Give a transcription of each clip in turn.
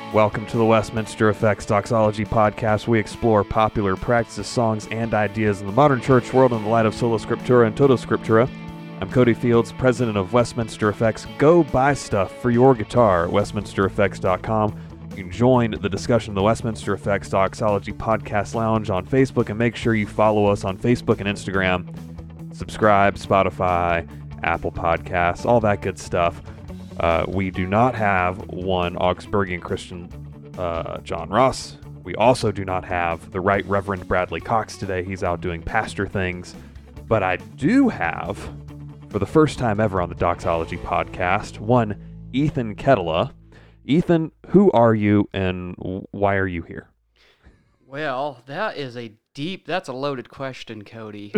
Welcome to the Westminster Effects Doxology Podcast. We explore popular practices, songs, and ideas in the modern church world in the light of Sola Scriptura and Toto Scriptura. I'm Cody Fields, president of Westminster Effects. Go buy stuff for your guitar at westminstereffects.com. You can join the discussion of the Westminster Effects Doxology Podcast Lounge on Facebook, and make sure you follow us on Facebook and Instagram. Subscribe, Spotify, Apple Podcasts, all that good stuff. We do not have one Augsburgian Christian, John Ross. We also do not have the Right Reverend Bradley Cox today. He's out doing pastor things. But I do have, for the first time ever on the Doxology Podcast, one Ethan Kettela. Ethan, who are you and why are you here? Well, that's a loaded question, Cody.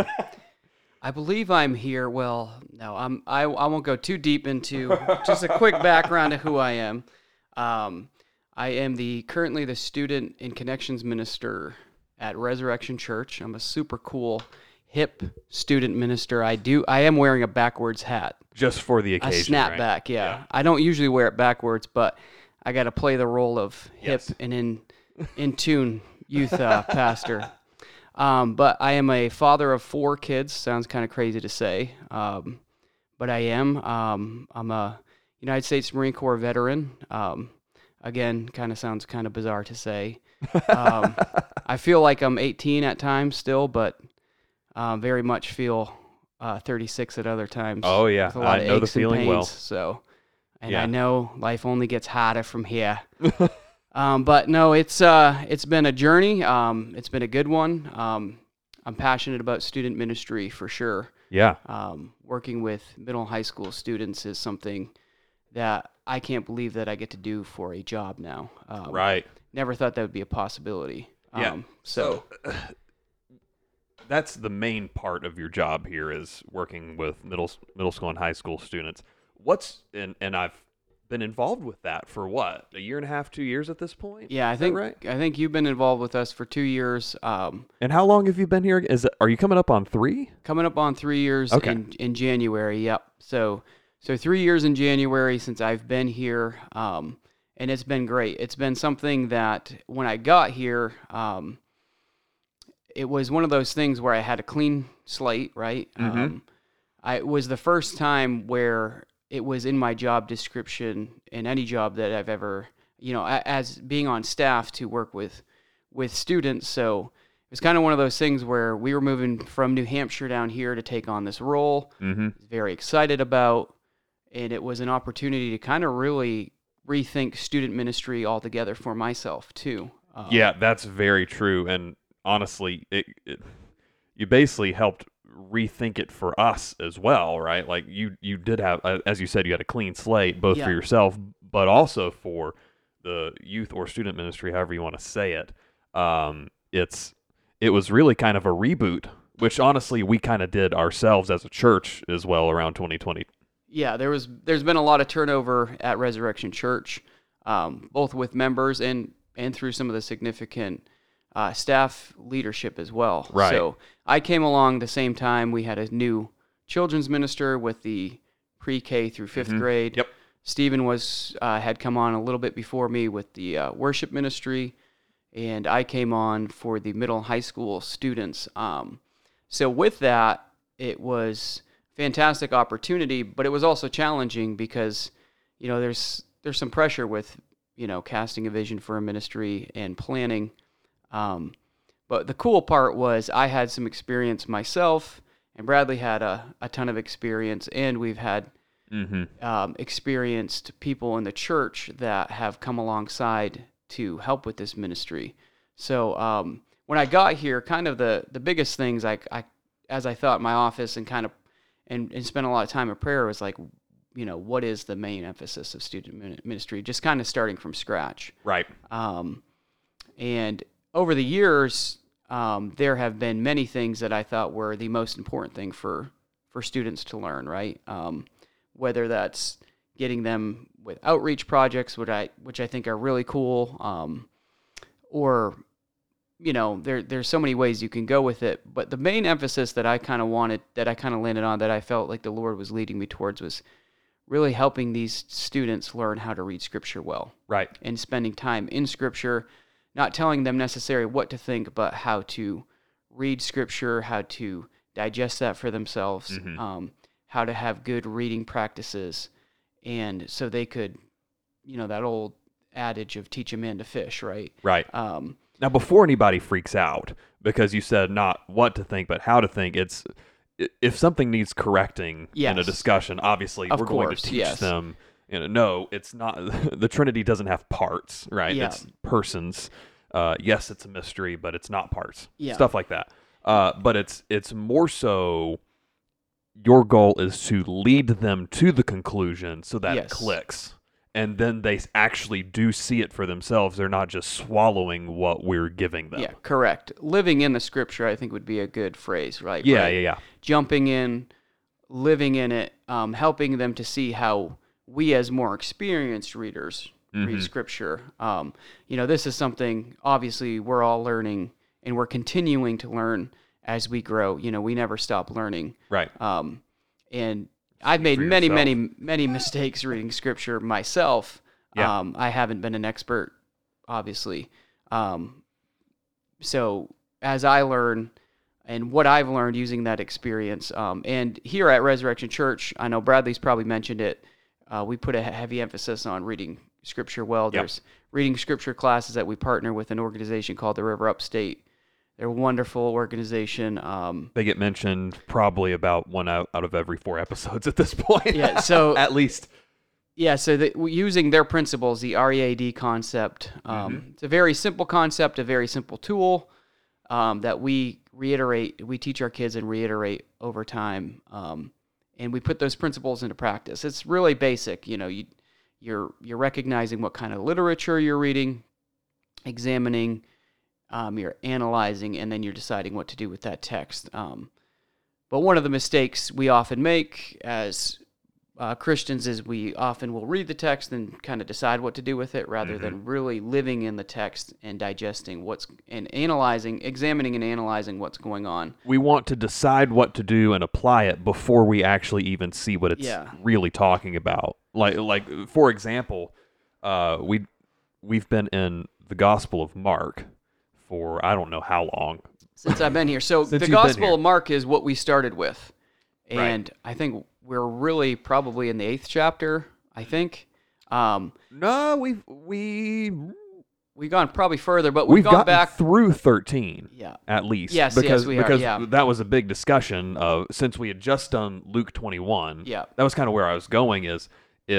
I believe I'm here. Well, no, I won't go too deep into just a quick background of who I am. I am currently the student and connections minister at Resurrection Church. I'm a super cool, hip student minister. I am wearing a backwards hat. Just for the occasion, a snapback, right? yeah. I don't usually wear it backwards, but I got to play the role of hip and in tune youth pastor. But I am a father of 4 kids. Sounds kind of crazy to say, but I am. I'm a United States Marine Corps veteran. Again, kind of sounds kind of bizarre to say. I feel like I'm 18 at times still, but very much feel 36 at other times. Oh, yeah. With a lot I of know the aches and feeling pains, well. So, and Yeah. I know life only gets harder from here. But no, it's been a journey. It's been a good one. I'm passionate about student ministry for sure. Yeah. Working with middle and high school students is something that I can't believe that I get to do for a job now. Right. Never thought that would be a possibility. Yeah. So that's the main part of your job here, is working with middle school and high school students. And I've been involved with that for what, a year and a half, 2 years at this point? Yeah, I think you've been involved with us for 2 years. And how long have you been here? Are you coming up on 3? Coming up on 3 years Okay. in January. Yep. So 3 years in January since I've been here, and it's been great. It's been something that when I got here, it was one of those things where I had a clean slate, right? Mm-hmm. It was the first time where it was in my job description in any job that I've ever, as being on staff to work with students. So it was kind of one of those things where we were moving from New Hampshire down here to take on this role. Mm-hmm. Very excited about, and it was an opportunity to kind of really rethink student ministry altogether for myself too. Yeah, that's very true. And honestly, you basically helped rethink it for us as well, right? Like you did have, as you said, you had a clean slate, both for yourself, but also for the youth or student ministry, however you want to say it. It was really kind of a reboot, which honestly we kind of did ourselves as a church as well around 2020. Yeah, there's been a lot of turnover at Resurrection Church, both with members and through some of the significant staff leadership as well. Right. So I came along the same time. We had a new children's minister with the pre-K through 5th grade. Yep. Stephen had come on a little bit before me with the worship ministry, and I came on for the middle and high school students. So with that, it was fantastic opportunity, but it was also challenging because, there's some pressure with, casting a vision for a ministry and planning. But the cool part was I had some experience myself, and Bradley had a ton of experience, and we've had experienced people in the church that have come alongside to help with this ministry. So when I got here, kind of the biggest things as I thought in my office and kind of and spent a lot of time in prayer was like, what is the main emphasis of student ministry? Just kind of starting from scratch. Right. And over the years, there have been many things that I thought were the most important thing for students to learn, right? Whether that's getting them with outreach projects, which I think are really cool, or there's so many ways you can go with it. But the main emphasis that I kind of landed on, that I felt like the Lord was leading me towards, was really helping these students learn how to read Scripture well. Right. And spending time in Scripture, not telling them necessarily what to think, but how to read Scripture, how to digest that for themselves, how to have good reading practices, and so they could, that old adage of teach a man to fish, right? Right. Now, before anybody freaks out, because you said not what to think, but how to think, it's if something needs correcting in a discussion, obviously we're going to teach them. No, it's not. The Trinity doesn't have parts, right? Yeah. It's persons. Yes, it's a mystery, but it's not parts. Yeah. Stuff like that. But it's more so your goal is to lead them to the conclusion so that it clicks. And then they actually do see it for themselves. They're not just swallowing what we're giving them. Yeah, correct. Living in the Scripture, I think, would be a good phrase, right? Yeah. Jumping in, living in it, helping them to see how we as more experienced readers read Scripture. This is something, obviously, we're all learning, and we're continuing to learn as we grow. We never stop learning. Right. And I've made many mistakes reading Scripture myself. Yeah. I haven't been an expert, obviously. So as I learn and what I've learned using that experience, and here at Resurrection Church, I know Bradley's probably mentioned it, we put a heavy emphasis on reading Scripture well. There's reading Scripture classes that we partner with an organization called the River Upstate. They're a wonderful organization. They get mentioned probably about one out of every 4 episodes at this point. Yeah, so at least. Yeah, so using their principles, the READ concept, it's a very simple concept, a very simple tool that we teach our kids and reiterate over time, and we put those principles into practice. It's really basic. You're recognizing what kind of literature you're reading, examining. You're analyzing, and then you're deciding what to do with that text. But one of the mistakes we often make as Christians is we often will read the text and kind of decide what to do with it rather than really living in the text and digesting examining and analyzing what's going on. We want to decide what to do and apply it before we actually even see what it's really talking about. Like for example, we've been in the Gospel of Mark for I don't know how long. Since I've been here. So the Gospel of Mark is what we started with. And I think we're really probably in the 8th chapter, I think. No, we've gone probably further, but we've gone back through 13 at least. Yes, because we are, because that was a big discussion of since we had just done Luke 21. Yeah. That was kind of where I was going is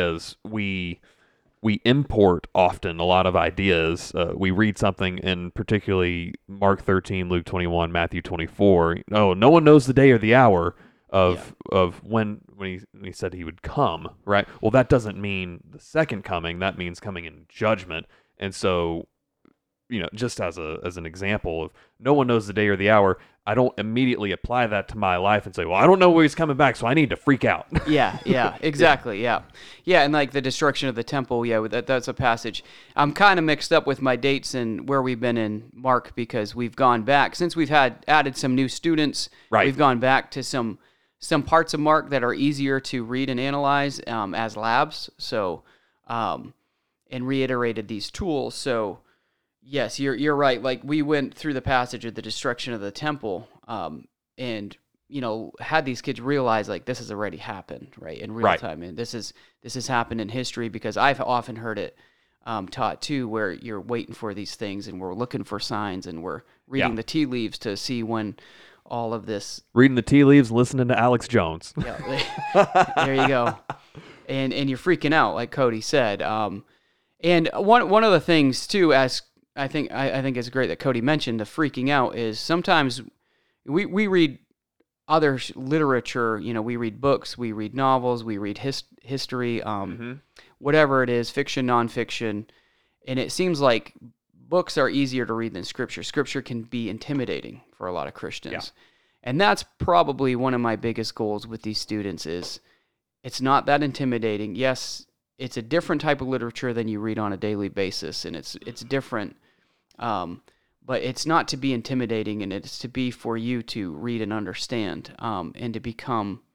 we import often a lot of ideas. We read something in particularly Mark 13, Luke 21, Matthew 24. Oh, no one knows the day or the hour of when he said he would come, right? Well, that doesn't mean the second coming. That means coming in judgment. And so, just as an example of no one knows the day or the hour, I don't immediately apply that to my life and say, well, I don't know when he's coming back, so I need to freak out. Yeah, exactly, yeah. And like the destruction of the temple, that's a passage. I'm kind of mixed up with my dates and where we've been in Mark because we've gone back. Since we've added some new students, we've gone back to some parts of Mark that are easier to read and analyze as labs, so, and reiterated these tools, so... Yes, you're right. Like we went through the passage of the destruction of the temple, and had these kids realize like this has already happened, right, in real time, and this has happened in history because I've often heard it taught too, where you're waiting for these things and we're looking for signs and we're reading the tea leaves to see when all of this. Reading the tea leaves, listening to Alex Jones. There you go, and you're freaking out, like Cody said. And one of the things too, as I think it's great that Cody mentioned the freaking out is sometimes we read other literature, we read books, we read novels, we read history, whatever it is, fiction, nonfiction, and it seems like books are easier to read than Scripture. Scripture can be intimidating for a lot of Christians, and that's probably one of my biggest goals with these students is it's not that intimidating. Yes, it's a different type of literature than you read on a daily basis, and it's different. But it's not to be intimidating, and it's to be for you to read and understand, and to become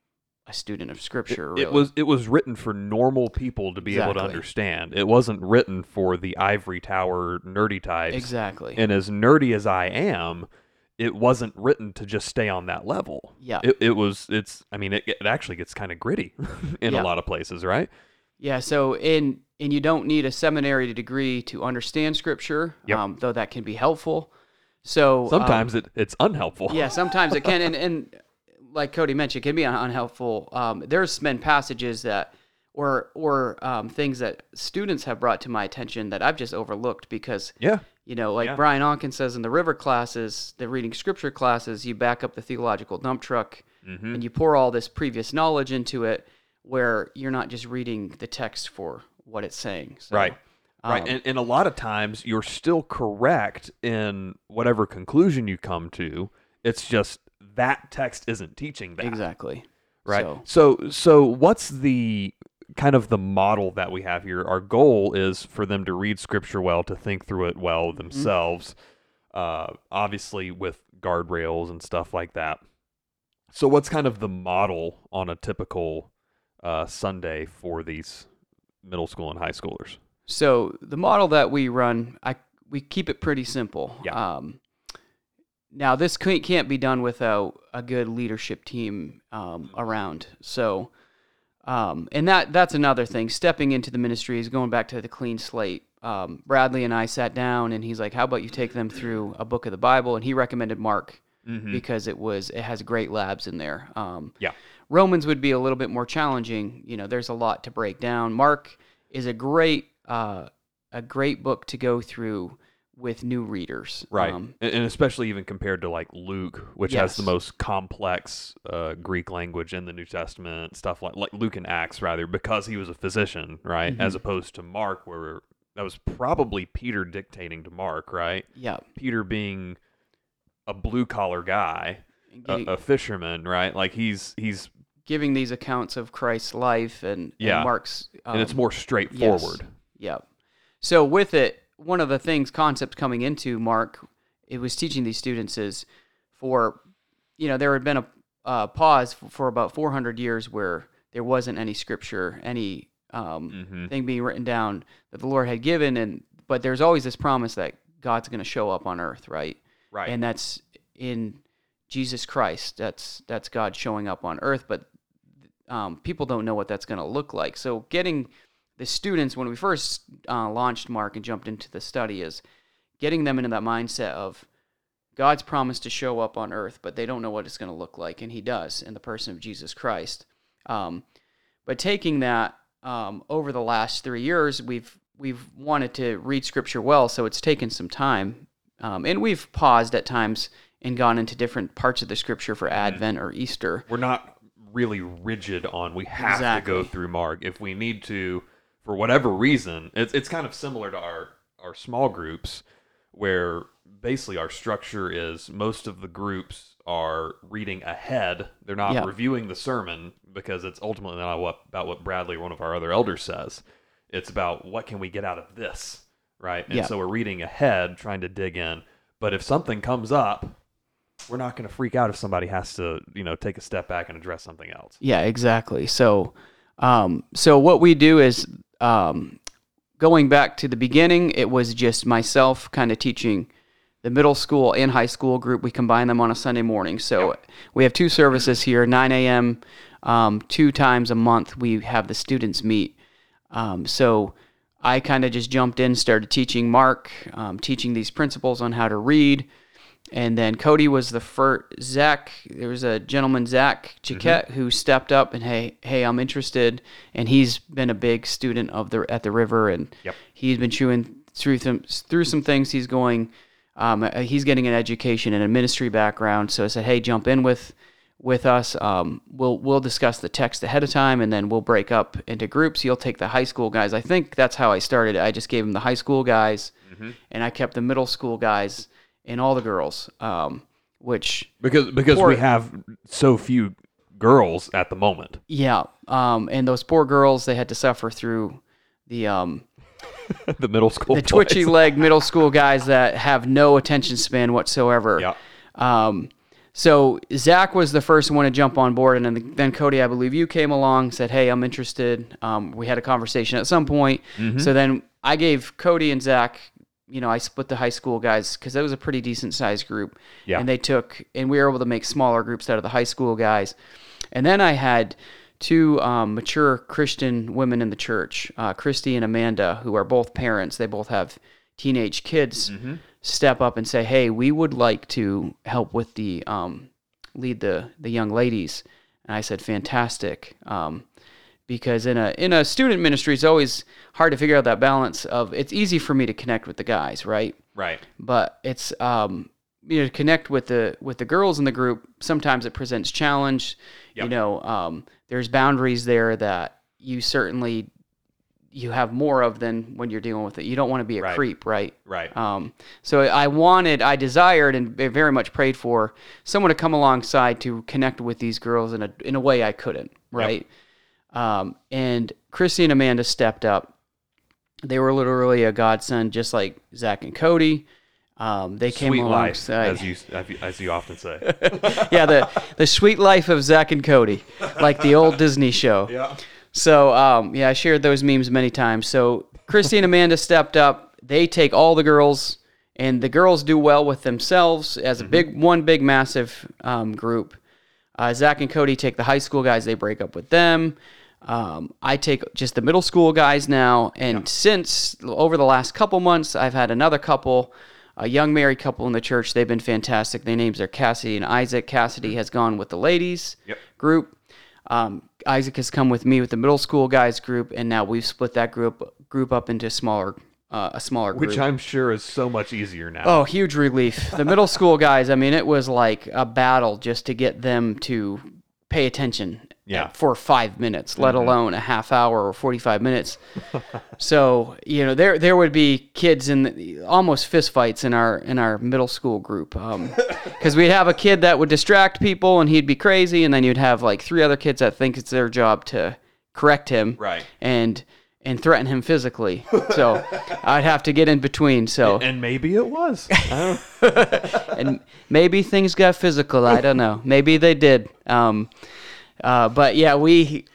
a student of Scripture. Really. It was written for normal people to be able to understand. It wasn't written for the ivory tower nerdy types. Exactly. And as nerdy as I am, it wasn't written to just stay on that level. Yeah. It actually gets kind of gritty in a lot of places, right? Yeah. So and you don't need a seminary degree to understand Scripture, though that can be helpful. So sometimes it's unhelpful. Yeah, sometimes it can, and like Cody mentioned, it can be unhelpful. There's been passages that, or things that students have brought to my attention that I've just overlooked because, Brian Onken says in the River classes, the reading Scripture classes, you back up the theological dump truck and you pour all this previous knowledge into it, where you're not just reading the text for what it's saying. So, right. Right, and a lot of times you're still correct in whatever conclusion you come to. It's just that text isn't teaching that. Exactly. Right. So what's the kind of the model that we have here? Our goal is for them to read Scripture well, to think through it well themselves, obviously with guardrails and stuff like that. So what's kind of the model on a typical Sunday for these middle school and high schoolers? So the model that we run, we keep it pretty simple. Yeah. Now, this can't be done without a good leadership team around. So, and that's another thing. Stepping into the ministry is going back to the clean slate. Bradley and I sat down, and he's like, "How about you take them through a book of the Bible?" And he recommended Mark because it has great labs in there. Romans would be a little bit more challenging. There's a lot to break down. Mark is a great book to go through with new readers. Right. And especially even compared to like Luke, which has the most complex Greek language in the New Testament, stuff like Luke and Acts rather, because he was a physician, right? As opposed to Mark, where that was probably Peter dictating to Mark, right? Yeah. Peter being a blue collar guy, a fisherman, right? Like he's giving these accounts of Christ's life and Mark's. And it's more straightforward. Yes. Yeah. So with it, one of the concepts coming into Mark, it was teaching these students is there had been a pause for about 400 years where there wasn't any Scripture, any thing being written down that the Lord had given, but there's always this promise that God's going to show up on earth, right? Right. And that's in Jesus Christ. That's God showing up on earth, but people don't know what that's going to look like. So getting the students, when we first launched Mark and jumped into the study, is getting them into that mindset of God's promise to show up on earth, but they don't know what it's going to look like, and He does in the person of Jesus Christ. But taking that over the last 3 years, we've wanted to read Scripture well, so it's taken some time, and we've paused at times and gone into different parts of the Scripture for Advent or Easter. We're not really rigid on we have to go through Mark. If we need to, for whatever reason, it's kind of similar to our small groups, where basically our structure is most of the groups are reading ahead. They're not reviewing the sermon, because it's ultimately not about what Bradley or one of our other elders says. It's about what can we get out of this, right? And so we're reading ahead, trying to dig in. But if something comes up, we're not going to freak out if somebody has to, take a step back and address something else. Yeah, exactly. So what we do is, going back to the beginning, it was just myself kind of teaching the middle school and high school group. We combine them on a Sunday morning. So we have 2 services here, 9 a.m., 2 times a month we have the students meet. So I kind of just jumped in, started teaching Mark, teaching these principles on how to read. And then Cody was the first. There was a gentleman, Zach Chiquette, who stepped up and, hey, I'm interested. And he's been a big student at the River, and he's been chewing through some things. He's going, he's getting an education and a ministry background. So I said, hey, jump in with us. We'll discuss the text ahead of time, and then we'll break up into groups. He'll take the high school guys. I think that's how I started. I just gave him the high school guys, and I kept the middle school guys and all the girls, which because we have so few girls at the moment. Yeah, and those poor girls, they had to suffer through the the middle school, the twitchy leg middle school guys that have no attention span whatsoever. Yeah. So Zach was the first one to jump on board, and then Cody, I believe you came along, said, hey, I'm interested. We had a conversation at some point. So then I gave Cody and Zach, I split the high school guys because it was a pretty decent sized group. Yeah. And we were able to make smaller groups out of the high school guys. And then I had two mature Christian women in the church, Christy and Amanda, who are both parents. They both have teenage kids. Step up and say, hey, we would like to help with the lead the young ladies. And I said, fantastic. Because in a student ministry, it's always hard to figure out that balance of, it's easy for me to connect with the guys, right? Right. But it's to connect with the girls in the group, sometimes it presents challenge. Yep. There's boundaries there that you have more of than when you're dealing with it. You don't want to be a creep, right? Right. So I desired and very much prayed for someone to come alongside to connect with these girls in a way I couldn't, right? Yep. And Christy and Amanda stepped up. They were literally a godsend, just like Zach and Cody. They came alongside. Sweet life, as you often say. Yeah, the sweet life of Zach and Cody, like the old Disney show. Yeah. So, I shared those memes many times. So, Christy and Amanda stepped up. They take all the girls, and the girls do well with themselves as a big, massive group. Zach and Cody take the high school guys. They break up with them. I take just the middle school guys now. And since over the last couple months, I've had another couple, a young married couple in the church. They've been fantastic. Their names are Cassidy and Isaac. Cassidy has gone with the ladies group. Isaac has come with me with the middle school guys group, and now we've split that group up into a smaller group. Which I'm sure is so much easier now. Oh, huge relief. The middle school guys, it was like a battle just to get them to pay attention for 5 minutes, let alone a half hour or 45 minutes. So, there would be kids almost fist fights in our middle school group. Because we'd have a kid that would distract people and he'd be crazy, and then you'd have like 3 other kids that think it's their job to correct him. Right. And threaten him physically. So I'd have to get in between. So and maybe it was. And maybe things got physical. I don't know. Maybe they did. But yeah, we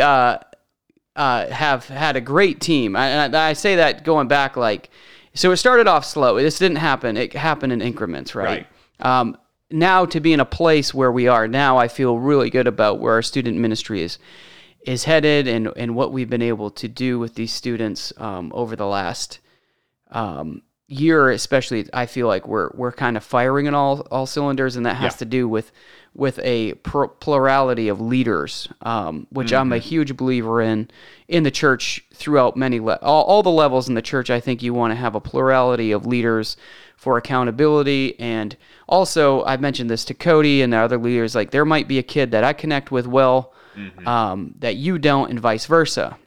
have had a great team. I say that going back, so it started off slow. This didn't happen. It happened in increments, right? Now to be in a place where we are now, I feel really good about where our student ministry is headed and what we've been able to do with these students over the last year, especially. I feel like we're kind of firing on all cylinders, and that has to do with a plurality of leaders, which I'm a huge believer in the church throughout all the levels in the church. I think you want to have a plurality of leaders for accountability. And also, I mentioned this to Cody and the other leaders, like there might be a kid that I connect with well, that you don't, and vice versa.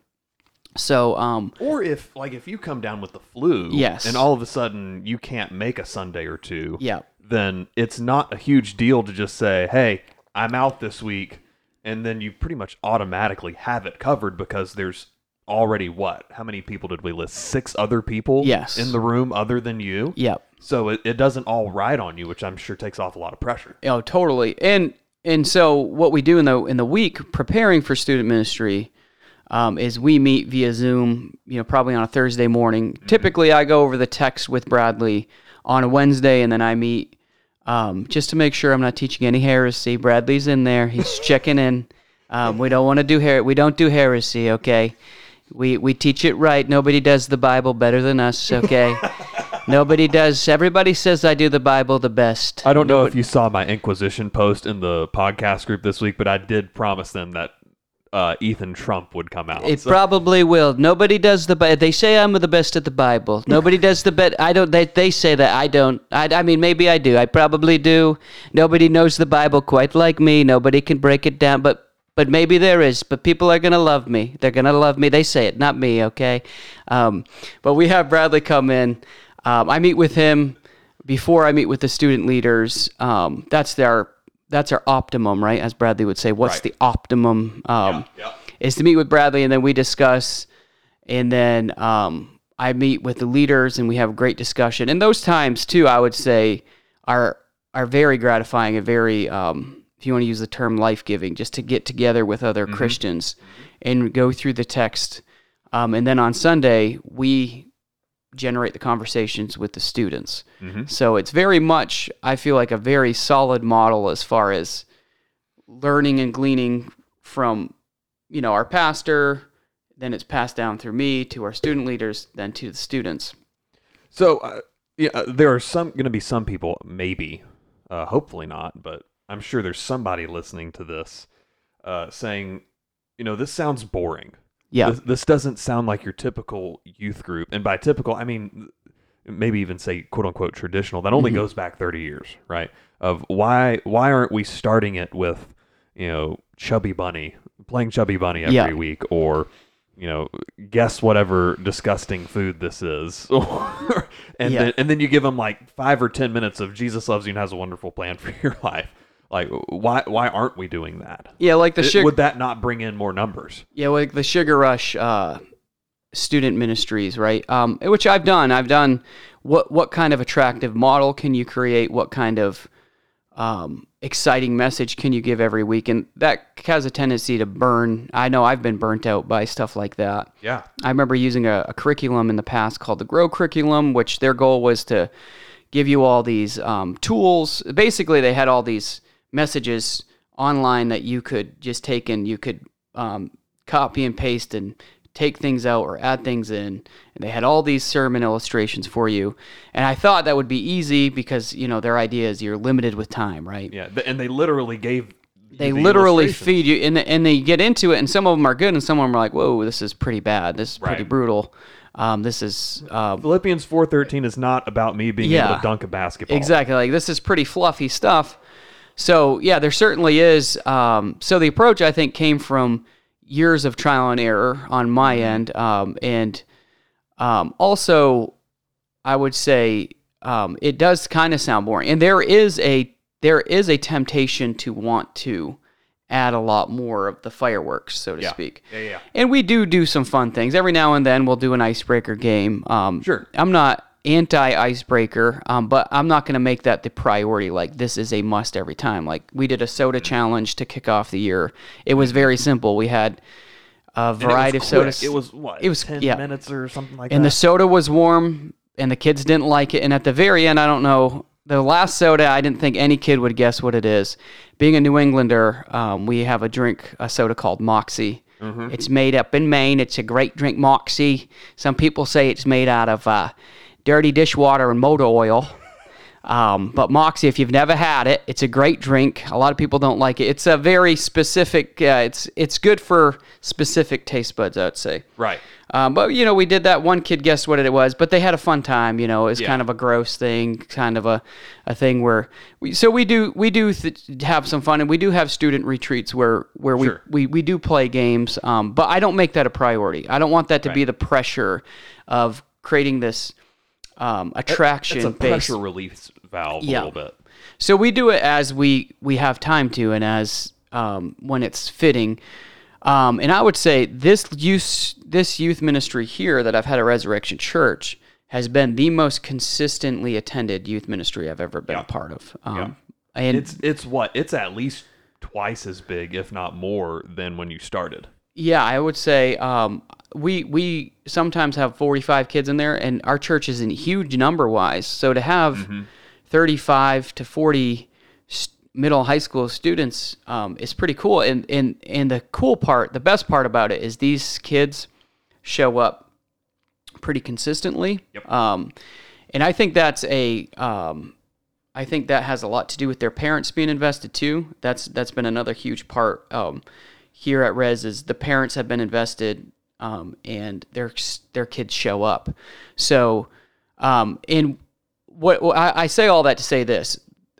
So, or if you come down with the flu, and all of a sudden you can't make a Sunday or two, then it's not a huge deal to just say, hey, I'm out this week, and then you pretty much automatically have it covered because there's already how many people did we list? 6 other people in the room other than you? Yep. So it doesn't all ride on you, which I'm sure takes off a lot of pressure. Oh, totally. And so what we do in the week preparing for student ministry is we meet via Zoom, probably on a Thursday morning. Typically, I go over the text with Bradley on a Wednesday, and then I meet just to make sure I'm not teaching any heresy. Bradley's in there; he's checking in. We don't want to do we don't do heresy, okay? We teach it right. Nobody does the Bible better than us, okay? Nobody does. Everybody says I do the Bible the best. I don't know if you saw my Inquisition post in the podcast group this week, but I did promise them that Ethan Trump would come out. It probably will. Nobody does they say I'm the best at the Bible. Nobody does the best. I don't. They say that I don't. I mean, maybe I do. I probably do. Nobody knows the Bible quite like me. Nobody can break it down, but maybe there is. But people are going to love me. They're going to love me. They say it, not me, okay? But we have Bradley come in. I meet with him before I meet with the student leaders. That's our optimum, right? As Bradley would say, what's the optimum? Is to meet with Bradley, and then we discuss, and then I meet with the leaders, and we have a great discussion. And those times, too, I would say, are are very gratifying and very, if you want to use the term, life-giving, just to get together with other Christians and go through the text. And then on Sunday, we generate the conversations with the students. So it's very much, I feel like, a very solid model as far as learning and gleaning from, our pastor, then it's passed down through me to our student leaders, then to the students. So there are going to be some people, maybe, hopefully not, but I'm sure there's somebody listening to this saying, this sounds boring. Yeah. This doesn't sound like your typical youth group. And by typical, I mean, maybe even say, quote unquote, traditional. That only goes back 30 years, right? Of why aren't we starting it with, Chubby Bunny, playing Chubby Bunny every week, or, guess whatever disgusting food this is. and then you give them like 5 or 10 minutes of Jesus loves you and has a wonderful plan for your life. Like, why aren't we doing that? Yeah, like would that not bring in more numbers? Yeah, like the Sugar Rush student ministries, right? Which I've done. I've done what kind of attractive model can you create? What kind of exciting message can you give every week? And that has a tendency to burn. I know I've been burnt out by stuff like that. Yeah. I remember using a curriculum in the past called the Grow Curriculum, which their goal was to give you all these tools. Basically, they had all these messages online that you could just take and you could copy and paste and take things out or add things in. And they had all these sermon illustrations for you. And I thought that would be easy because, their idea is you're limited with time, right? Yeah, and they literally gave... They literally feed you, and they get into it, and some of them are good, and some of them are like, whoa, this is pretty bad. This is pretty brutal. This is... Philippians 4:13 is not about me being able to dunk a basketball. Exactly. Like, this is pretty fluffy stuff. So, yeah, there certainly is. So the approach, I think, came from years of trial and error on my end. And also, I would say it does kind of sound boring. And there is a temptation to want to add a lot more of the fireworks, so to speak. Yeah. And we do some fun things. Every now and then we'll do an icebreaker game. Sure. I'm not anti-icebreaker, but I'm not going to make that the priority. Like, this is a must every time. Like, we did a soda challenge to kick off the year. It was very simple. We had a variety of sodas. It was what? It was 10 minutes or something like that. And the soda was warm, and the kids didn't like it. And at the very end, I don't know, the last soda, I didn't think any kid would guess what it is. Being a New Englander, we have a soda called Moxie. It's made up in Maine. It's a great drink, Moxie. Some people say it's made out of dirty dishwater and motor oil. But Moxie, if you've never had it, it's a great drink. A lot of people don't like it. It's a very specific, it's good for specific taste buds, I would say. Right. But, we did that. One kid guessed what it was, but they had a fun time. It was kind of a gross thing, kind of a thing where we do have some fun, and we do have student retreats where we do play games. But I don't make that a priority. I don't want that to be the pressure of creating this attraction. It's a pressure release valve a little bit. So we do it as we have time to, and as when it's fitting. And I would say this youth ministry here that I've had at Resurrection Church has been the most consistently attended youth ministry I've ever been a part of. And it's at least twice as big, if not more, than when you started. Yeah, I would say we sometimes have 45 kids in there, and our church isn't huge number-wise. So to have 35 to 40 middle high school students is pretty cool. And the cool part, the best part about it is these kids show up pretty consistently. Yep. And I think that's I think that has a lot to do with their parents being invested too. That's been another huge part here at Res, is the parents have been invested, and their kids show up. So, in what I say all that to say this,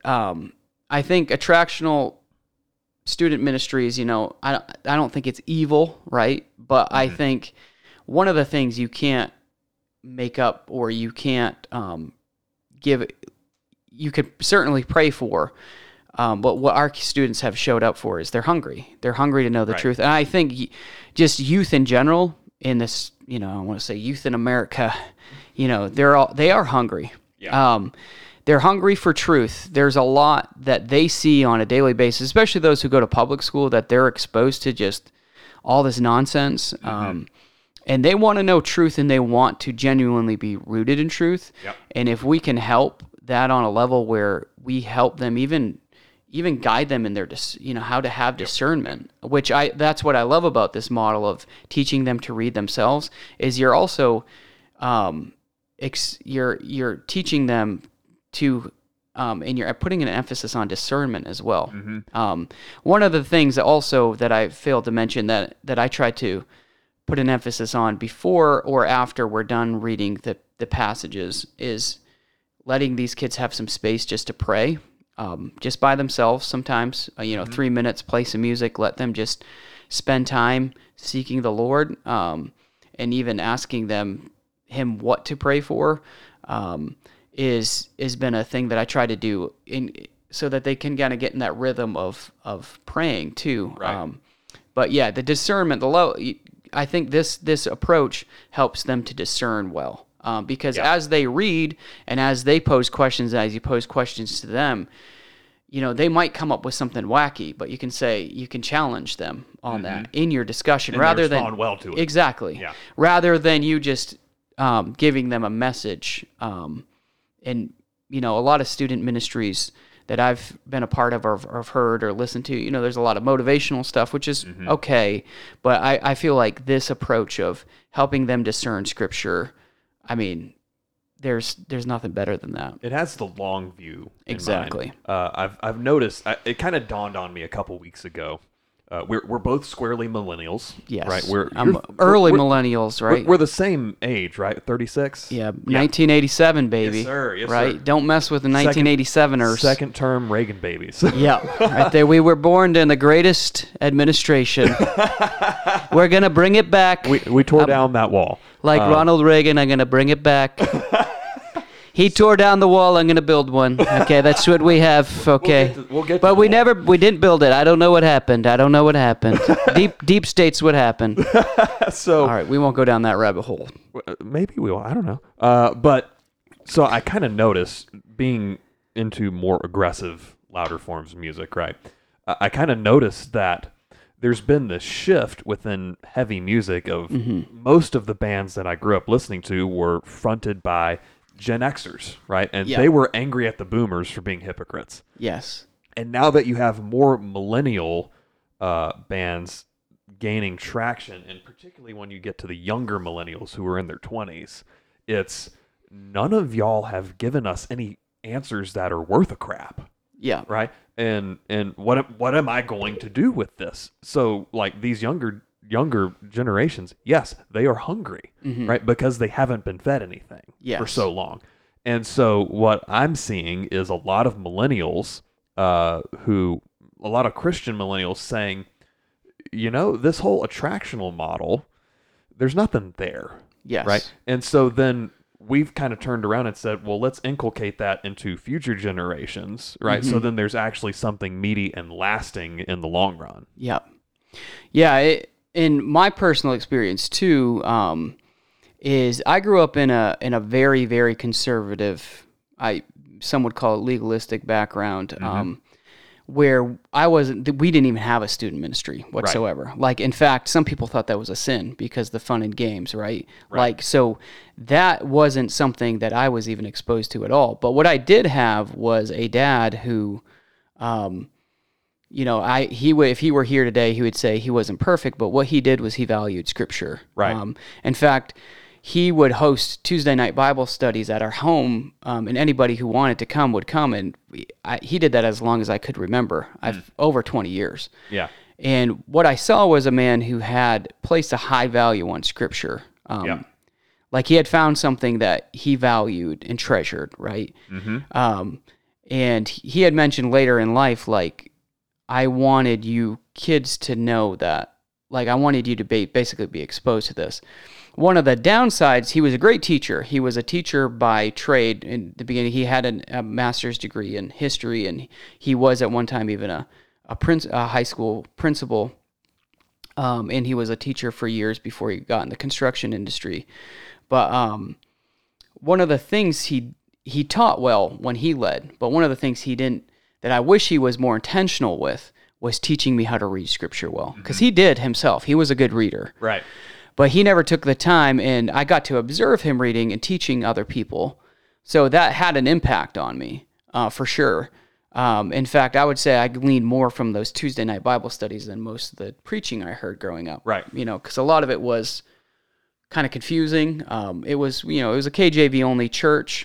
I think attractional student ministries, I don't think it's evil, right? But I think one of the things you can't make up, or you can't give, you could certainly pray for. But what our students have showed up for is they're hungry. They're hungry to know the truth. And I think just youth in general in this, I want to say youth in America, they are hungry. Yeah. they're hungry for truth. There's a lot that they see on a daily basis, especially those who go to public school, that they're exposed to just all this nonsense. And they want to know truth, and they want to genuinely be rooted in truth. Yep. And if we can help that on a level where we help them even guide them in their, how to have discernment, which that's what I love about this model of teaching them to read themselves, is you're also, you're teaching them to, and you're putting an emphasis on discernment as well. One of the things also that I failed to mention that I try to put an emphasis on before or after we're done reading the passages is letting these kids have some space just to pray, just by themselves sometimes, 3 minutes, play some music, let them just spend time seeking the Lord, and even asking him what to pray for, has been a thing that I try to do so that they can kind of get in that rhythm of praying too. Right. But yeah, the discernment, I think this approach helps them to discern well, because as they read and as they pose questions, as you pose questions to them, they might come up with something wacky, but you can challenge them on that in your discussion, and rather they than respond well to it. Exactly. Yeah. Rather than you just giving them a message. And a lot of student ministries that I've been a part of or have heard or listened to, there's a lot of motivational stuff, which is okay. But I feel like this approach of helping them discern Scripture, there's nothing better than that. It has the long view. Exactly. I've noticed, it kind of dawned on me a couple weeks ago. We're both squarely millennials. Yes. Right? Early millennials, right? We're the same age, right? 36? Yeah, 1987, baby. Yes, sir. Yes, right? sir. Don't mess with the 1987ers. Second term Reagan babies. Yeah, right there. We were born in the greatest administration. We're going to bring it back. We tore down that wall. Like Ronald Reagan, I'm going to bring it back. He tore down the wall. I'm going to build one. Okay, that's what we have. Okay, we'll get to but the we wall. didn't build it. I don't know what happened. Deep state's what happened. So all right, we won't go down that rabbit hole. Maybe we will. I don't know. But so I kind of noticed, being into more aggressive, louder forms of music, right? I kind of noticed that there's been this shift within heavy music of most of the bands that I grew up listening to were fronted by Gen Xers, right? And they were angry at the boomers for being hypocrites. Yes. And now that you have more millennial bands gaining traction, and particularly when you get to the younger millennials who are in their 20s, it's none of y'all have given us any answers that are worth a crap. Yeah. Right? And what am I going to do with this? So like these younger generations, yes, they are hungry, right? Because they haven't been fed anything for so long. And so what I'm seeing is a lot of millennials, a lot of Christian millennials saying, this whole attractional model, there's nothing there. Yes. Right? And so then we've kind of turned around and said, well, let's inculcate that into future generations, right? So then there's actually something meaty and lasting in the long run. Yeah. Yeah. In my personal experience too, is I grew up in a very, very conservative, some would call it legalistic background, where we didn't even have a student ministry whatsoever. Right. Like, in fact, some people thought that was a sin because the fun and games, right? Like, so that wasn't something that I was even exposed to at all. But what I did have was a dad who, if he were here today, he would say he wasn't perfect, but what he did was he valued Scripture. Right. In fact, he would host Tuesday night Bible studies at our home, and anybody who wanted to come would come. And he did that as long as I could remember. Over 20 years. Yeah. And what I saw was a man who had placed a high value on Scripture. Like he had found something that he valued and treasured, right? And he had mentioned later in life, like, I wanted you kids to know that, like, I wanted you to basically be exposed to this. One of the downsides, he was a great teacher. He was a teacher by trade. In the beginning, he had a master's degree in history, and he was at one time even a high school principal, and he was a teacher for years before he got in the construction industry. But one of the things he he taught well when he led, but one of the things he didn't, that I wish he was more intentional with, was teaching me how to read Scripture well. Because he did himself. He was a good reader. Right. But he never took the time, and I got to observe him reading and teaching other people. So that had an impact on me, for sure. In fact, I would say I gleaned more from those Tuesday night Bible studies than most of the preaching I heard growing up. Right. Because a lot of it was kind of confusing. It was a KJV only church.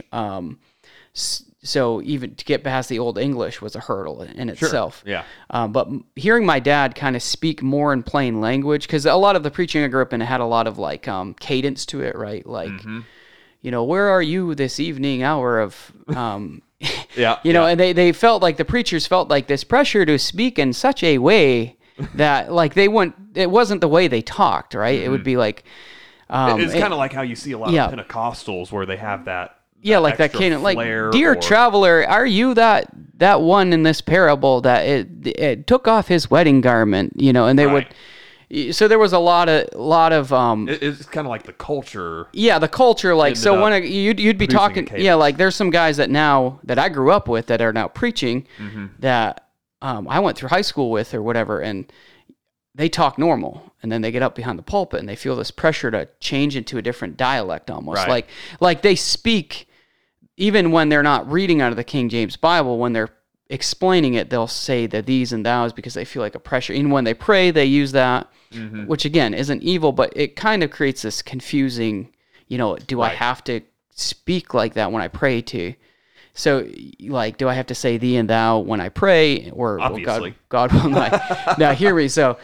So even to get past the old English was a hurdle in itself. Yeah. But hearing my dad kind of speak more in plain language, because a lot of the preaching I grew up in had a lot of like cadence to it, right? Like, where are you this evening hour of, Yeah. and they felt like the preachers felt like this pressure to speak in such a way that like it wasn't the way they talked, right? It would be like, it's kind of like how you see a lot of Pentecostals where they have that. Yeah, like that cadence. Like, dear traveler, are you that one in this parable that it took off his wedding garment? And they would. So there was a lot of. It's kind of like the culture. Yeah, the culture. Like, so when you'd be talking. Yeah, like there's some guys that I grew up with that are now preaching that I went through high school with or whatever, and they talk normal, and then they get up behind the pulpit and they feel this pressure to change into a different dialect almost. Right. Like they speak, even when they're not reading out of the King James Bible, when they're explaining it, they'll say the these and thous because they feel like a pressure. Even when they pray, they use that, which again isn't evil, but it kind of creates this confusing, do I have to speak like that when I pray to? So, like, do I have to say thee and thou when I pray, or obviously God will not hear me? So,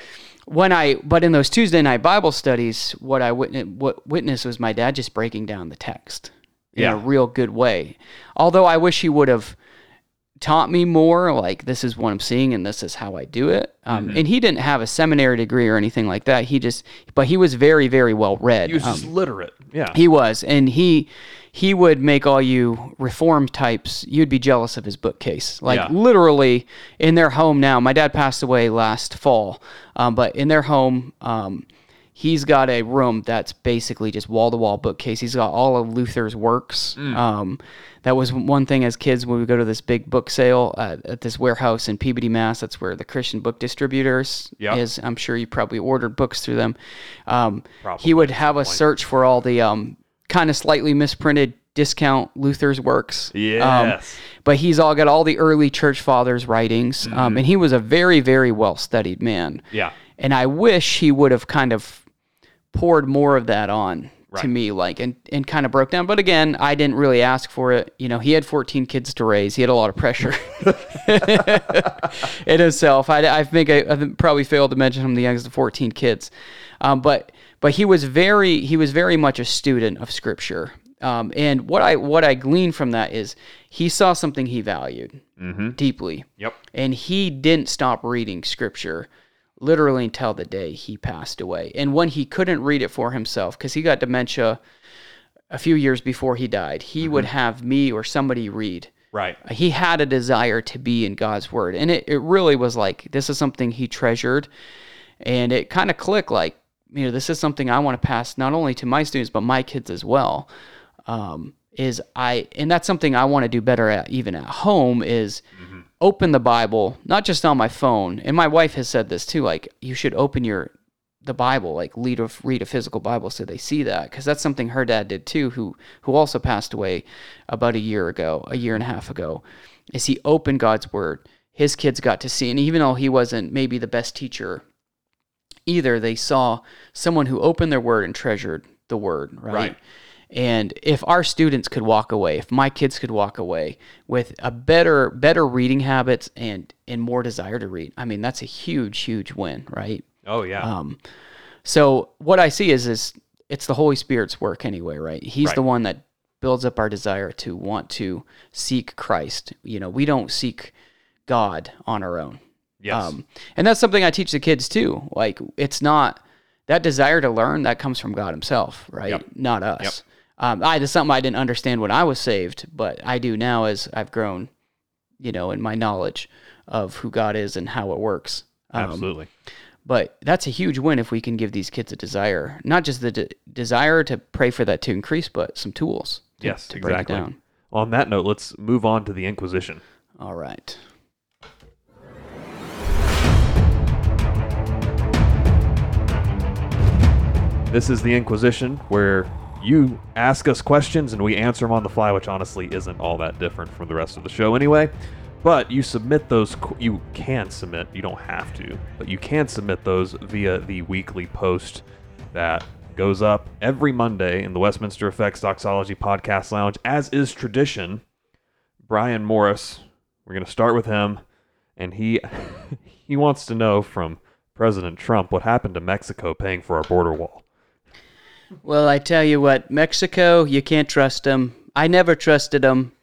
but in those Tuesday night Bible studies, what witnessed was my dad just breaking down the text in a real good way. Although I wish he would have taught me more, like, this is what I'm seeing and this is how I do it. And he didn't have a seminary degree or anything like that. But he was very, very well read. He was just literate. Yeah, he was, and he would make all you Reformed types, you'd be jealous of his bookcase. Like, literally, in their home now, my dad passed away last fall, but in their home, he's got a room that's basically just wall-to-wall bookcase. He's got all of Luther's works. That was one thing as kids when we go to this big book sale at this warehouse in Peabody, Mass. That's where the Christian Book Distributors is. I'm sure you probably ordered books through them. He would have us search for all the kind of slightly misprinted discount Luther's works. Yes. But he's got all the early church fathers' writings, and he was a very, very well-studied man. Yeah. And I wish he would have kind of poured more of that on to me, like, and kind of broke down. But again, I didn't really ask for it. He had 14 kids to raise. He had a lot of pressure in himself. I think I probably failed to mention him the youngest of 14 kids. But he was very much a student of Scripture. And what I gleaned from that is he saw something he valued deeply. Yep. And he didn't stop reading Scripture literally until the day he passed away. And when he couldn't read it for himself, because he got dementia a few years before he died, he would have me or somebody read. Right. He had a desire to be in God's Word. And it really was like, this is something he treasured. And it kind of clicked like, this is something I want to pass not only to my students, but my kids as well. And that's something I want to do better at, even at home, is open the Bible, not just on my phone. And my wife has said this too, like, you should open the Bible, like read a physical Bible so they see that, because that's something her dad did too, who also passed away about a year and a half ago, is he opened God's Word. His kids got to see, and even though he wasn't maybe the best teacher either, they saw someone who opened their Word and treasured the Word, right? And if our students could walk away, if my kids could walk away with a better reading habits and more desire to read, I mean, that's a huge, huge win, right? Oh, yeah. So what I see is it's the Holy Spirit's work anyway, right? He's the one that builds up our desire to want to seek Christ. We don't seek God on our own. Yes. And that's something I teach the kids too. Like, it's not that desire to learn that comes from God himself, right? Yep. Not us. Yep. It's something I didn't understand when I was saved, but I do now as I've grown, in my knowledge of who God is and how it works. Absolutely. But that's a huge win if we can give these kids a desire, not just the desire to pray for that to increase, but some tools to break it down. On that note, let's move on to the Inquisition. All right. This is the Inquisition, where you ask us questions and we answer them on the fly, which honestly isn't all that different from the rest of the show anyway. But you submit those, you can submit, you don't have to, but you can submit those via the weekly post that goes up every Monday in the Westminster Effects Doxology Podcast Lounge. As is tradition, Brian Morris, we're going to start with him, and he wants to know from President Trump what happened to Mexico paying for our border wall. Well, I tell you what, Mexico, you can't trust them. I never trusted them.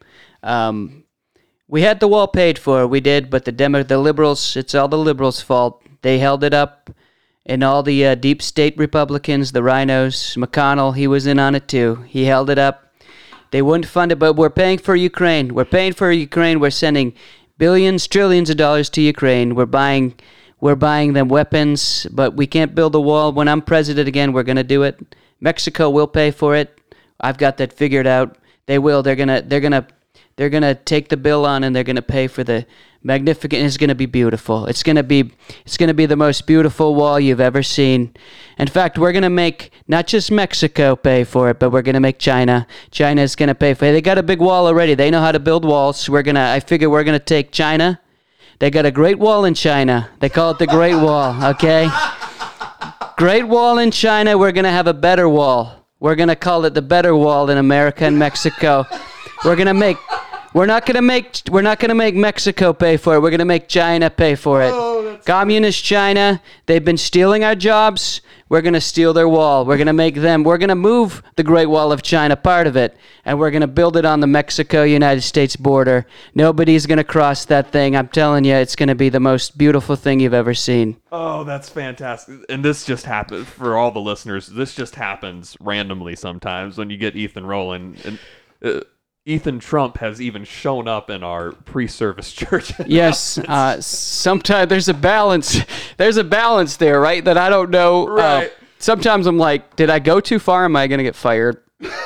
We had the wall paid for, we did, but the liberals, it's all the liberals' fault. They held it up, and all the deep state Republicans, the rhinos, McConnell, he was in on it too. He held it up. They wouldn't fund it, but we're paying for Ukraine. We're paying for Ukraine. We're sending billions, trillions of dollars to Ukraine. We're buying them weapons, but we can't build a wall. When I'm president again, we're going to do it. Mexico will pay for it. I've got that figured out. They will. They're gonna take the bill on, and they're gonna pay for the magnificent. It's gonna be beautiful. It's gonna be the most beautiful wall you've ever seen. In fact, we're gonna make not just Mexico pay for it, but we're gonna make China. China's gonna pay for it. They got a big wall already. They know how to build walls. I figure we're gonna take China. They got a great wall in China. They call it the Great Wall. Okay. Great Wall in China. We're going to have a better wall. We're going to call it the better wall in America and Mexico. We're not going to make Mexico pay for it. We're going to make China pay for it. Communist China, they've been stealing our jobs. We're going to steal their wall. We're going to move the Great Wall of China, part of it, and we're going to build it on the Mexico-United States border. Nobody's going to cross that thing. I'm telling you, it's going to be the most beautiful thing you've ever seen. Oh, that's fantastic. And this just happens, for all the listeners, this just happens randomly sometimes when you get Ethan rolling. And Ethan Trump has even shown up in our pre-service church. Yes, sometimes there's a balance. There's a balance there, right? That I don't know. Right. Sometimes I'm like, did I go too far? Am I going to get fired?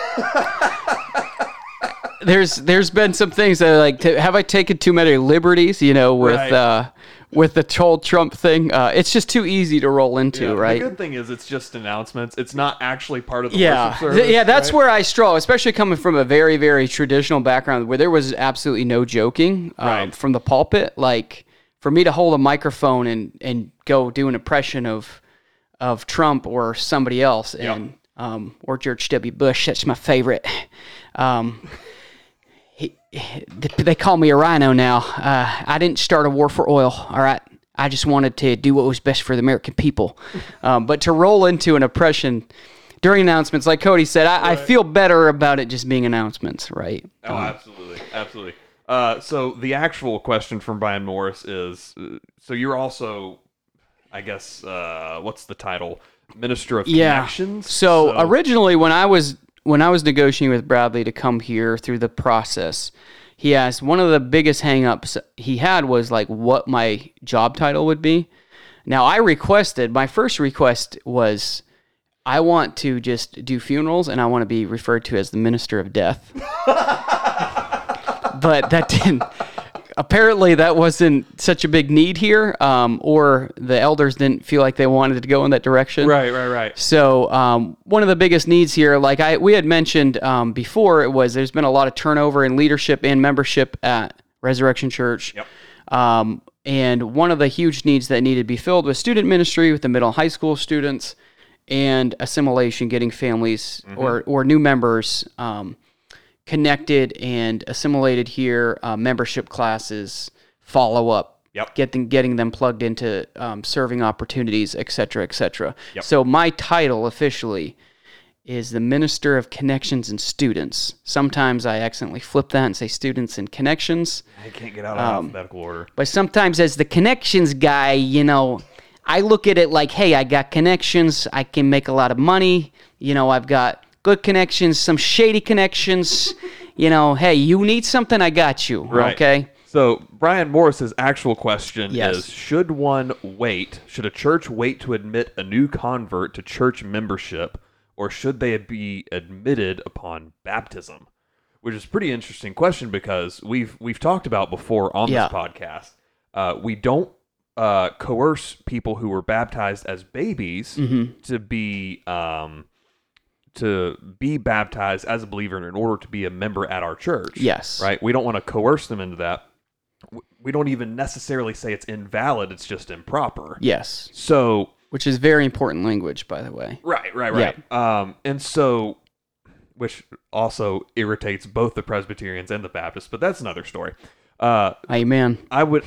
There's been some things that are like, have I taken too many liberties? With the whole Trump thing, it's just too easy to roll into, right? The good thing is it's just announcements. It's not actually part of the worship service. Yeah, that's where I struggle, especially coming from a very, very traditional background where there was absolutely no joking from the pulpit. Like, for me to hold a microphone and go do an impression of Trump or somebody else, and or George W. Bush, that's my favorite. They call me a rhino now. I didn't start a war for oil, all right? I just wanted to do what was best for the American people. But to roll into an oppression during announcements, like Cody said, I feel better about it just being announcements, right? Oh, absolutely. Absolutely. So the actual question from Brian Morris is, so you're also, I guess, what's the title? Minister of Connections? So originally when I was negotiating with Bradley to come here through the process, he asked, one of the biggest hang-ups he had was like what my job title would be. Now my first request was, I want to just do funerals and I want to be referred to as the Minister of Death. But that didn't, apparently that wasn't such a big need here, or the elders didn't feel like they wanted to go in that direction. Right. So one of the biggest needs here, like we had mentioned before, there's been a lot of turnover in leadership and membership at Resurrection Church. Yep. And one of the huge needs that needed to be filled was student ministry with the middle high school students and assimilation, getting families or new members connected and assimilated here, membership classes, follow up, getting them plugged into serving opportunities, et cetera, et cetera. Yep. So my title officially is the Minister of Connections and Students. Sometimes I accidentally flip that and say students and connections. I can't get out of alphabetical order. But sometimes as the connections guy, I look at it like, hey, I got connections. I can make a lot of money. I've got good connections, some shady connections. Hey, you need something, I got you. Right. Okay? So Brian Morris's actual question is, should a church wait to admit a new convert to church membership, or should they be admitted upon baptism? which is a pretty interesting question because we've talked about before on this podcast. We don't coerce people who were baptized as babies to be baptized as a believer in order to be a member at our church. Yes. Right? We don't want to coerce them into that. We don't even necessarily say it's invalid. It's just improper. Yes. So, which is very important language, by the way. Right. Yep. And so, which also irritates both the Presbyterians and the Baptists, but that's another story. Amen. I would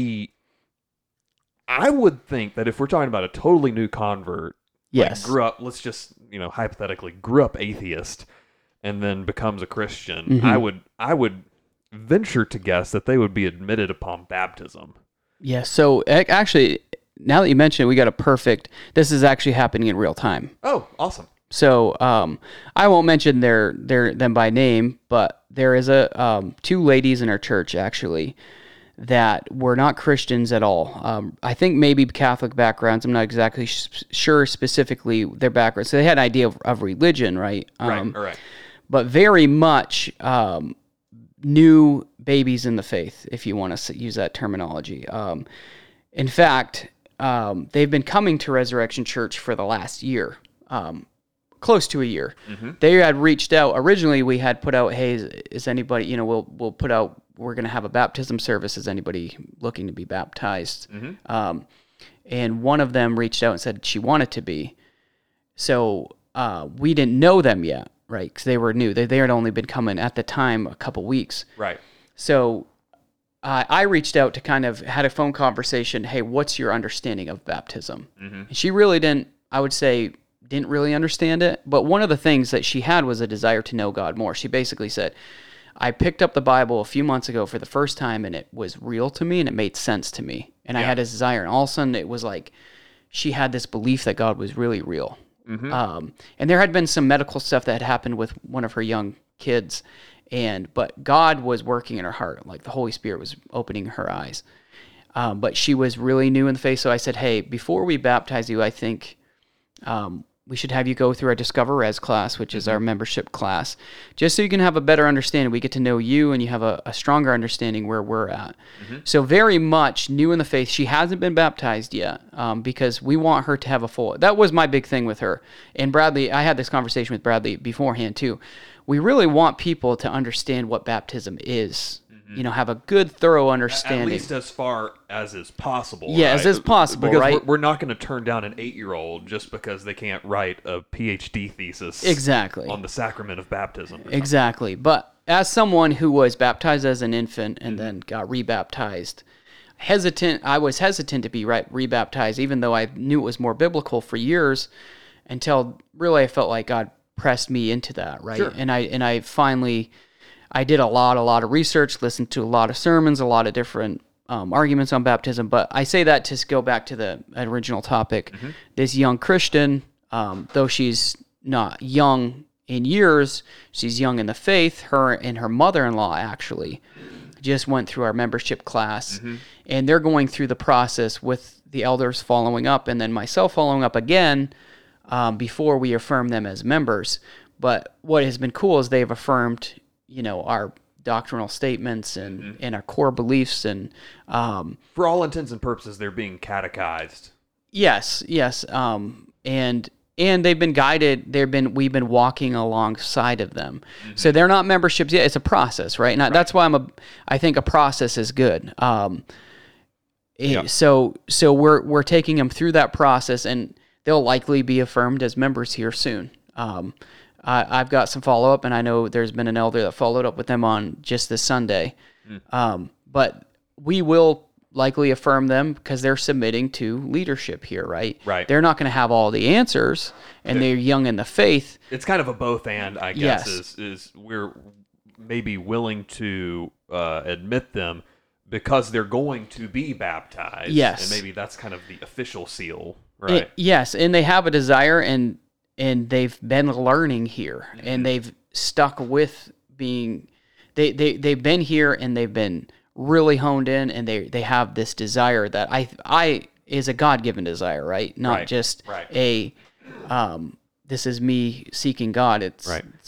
think that if we're talking about a totally new convert, yes, grew up, let's just, hypothetically grew up atheist and then becomes a Christian, I would venture to guess that they would be admitted upon baptism. Yeah. So actually, now that you mention it, this is actually happening in real time. Oh, awesome. So I won't mention them by name, but there is two ladies in our church actually that were not Christians at all. I think maybe Catholic backgrounds. I'm not exactly sure specifically their background. So they had an idea of religion, right? Right. But very much new babies in the faith, if you want to use that terminology. In fact, they've been coming to Resurrection Church for the last year. Close to a year. They had reached out. Originally, we had put out, hey, is anybody, we'll put out, we're going to have a baptism service. Is anybody looking to be baptized? And one of them reached out and said she wanted to be. So we didn't know them yet, right? Because they were new. They had only been coming at the time a couple weeks. Right. So I reached out to kind of had a phone conversation. Hey, what's your understanding of baptism? And she really didn't really understand it. But one of the things that she had was a desire to know God more. She basically said, I picked up the Bible a few months ago for the first time, and it was real to me, and it made sense to me. And I had a desire, and all of a sudden it was like she had this belief that God was really real. And there had been some medical stuff that had happened with one of her young kids, but God was working in her heart, like the Holy Spirit was opening her eyes. But she was really new in the faith, so I said, hey, before we baptize you, I think we should have you go through our Discover Res class, which is our membership class, just so you can have a better understanding. We get to know you, and you have a stronger understanding where we're at. So very much new in the faith. She hasn't been baptized yet because we want her to have a full... That was my big thing with her. And Bradley, I had this conversation with Bradley beforehand too. We really want people to understand what baptism is. Have a good, thorough understanding. At least as far as is possible. Yeah, right? as is possible, because right? We're not going to turn down an 8-year-old just because they can't write a PhD thesis on the sacrament of baptism. Exactly. But as someone who was baptized as an infant and then got rebaptized, I was hesitant to be rebaptized, even though I knew it was more biblical for years, until really I felt like God pressed me into that, right? Sure. And I finally... I did a lot of research, listened to a lot of sermons, a lot of different arguments on baptism. But I say that to go back to the original topic. This young Christian, though she's not young in years, she's young in the faith. Her and her mother-in-law actually just went through our membership class. And they're going through the process with the elders following up, and then myself following up again before we affirm them as members. But what has been cool is they've affirmed our doctrinal statements and our core beliefs, and for all intents and purposes, they're being catechized. Yes, and they've been guided. We've been walking alongside of them, so they're not memberships yet. It's a process, right? And that's why I think a process is good. So we're taking them through that process, and they'll likely be affirmed as members here soon. I've got some follow-up, and I know there's been an elder that followed up with them on just this Sunday. But we will likely affirm them because they're submitting to leadership here, right? Right. They're not going to have all the answers, and they're young in the faith. It's kind of a both and, I guess, is we're maybe willing to admit them because they're going to be baptized. Yes. And maybe that's kind of the official seal, right? Yes, and they have a desire, and they've been learning here, and they've stuck with being, they've been here, and they've been really honed in, and they have this desire that I is a God-given desire, right? Not just a, this is me seeking God. It's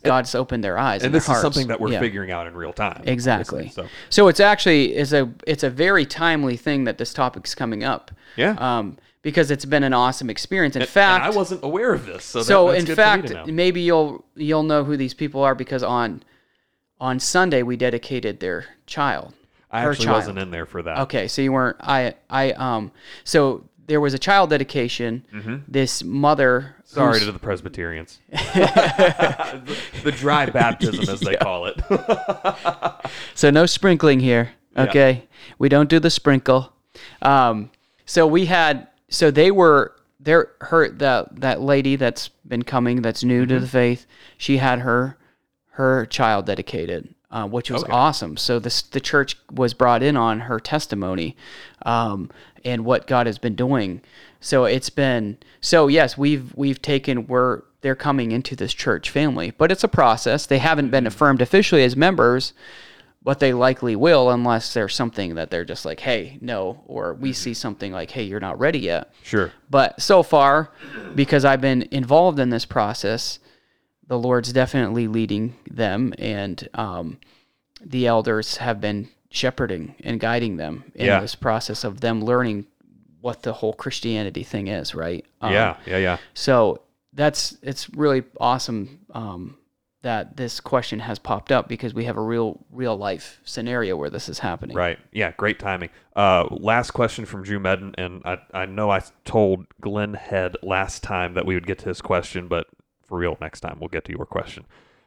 God's opened their eyes and their this hearts. is something that we're figuring out in real time. Exactly. So it's actually it's a very timely thing that this topic's coming up. Yeah. Because it's been an awesome experience. In fact, and I wasn't aware of this. So that's in good fact, for me to know. maybe you'll know who these people are because on Sunday we dedicated their child. I actually wasn't in there for that. Okay, so you weren't. So there was a child dedication. Mm-hmm. This mother. Sorry to the Presbyterians. the dry baptism, as they call it. So no sprinkling here. Okay, yeah. We don't do the sprinkle. So we had. So they were. That lady that's been coming, that's new to the faith. She had her child dedicated. Which was awesome. So the church was brought in on her testimony and what God has been doing. So it's been yes, we've taken they're coming into this church family, but it's a process. They haven't been affirmed officially as members, but they likely will unless there's something that they're just like, hey, no, or we see something like, hey, you're not ready yet. Sure. But so far, because I've been involved in this process, the Lord's definitely leading them, and the elders have been shepherding and guiding them in this process of them learning what the whole Christianity thing is, right? Yeah. So it's really awesome that this question has popped up because we have a real life scenario where this is happening. Right. Yeah. Great timing. Last question from Drew Medden, and I know I told Glenn Head last time that we would get to his question, but for real, next time we'll get to your question.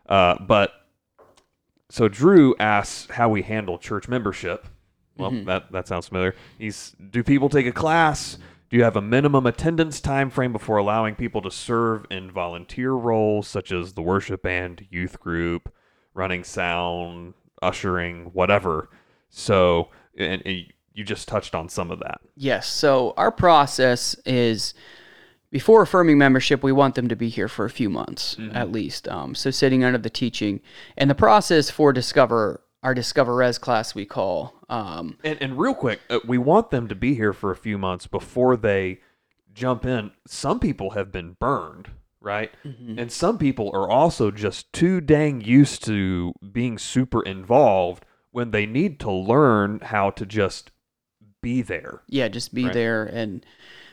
So Drew asks how we handle church membership. Well, that sounds familiar. Do people take a class? Do you have a minimum attendance time frame before allowing people to serve in volunteer roles such as the worship band, youth group, running sound, ushering, whatever? So, and you just touched on some of that. Yes. So our process is, before affirming membership, we want them to be here for a few months at least. So sitting under the teaching. And the process for our Discover Res class we call. And real quick, we want them to be here for a few months before they jump in. Some people have been burned, right? Mm-hmm. And some people are also just too dang used to being super involved when they need to learn how to just be there. Yeah, just be there. And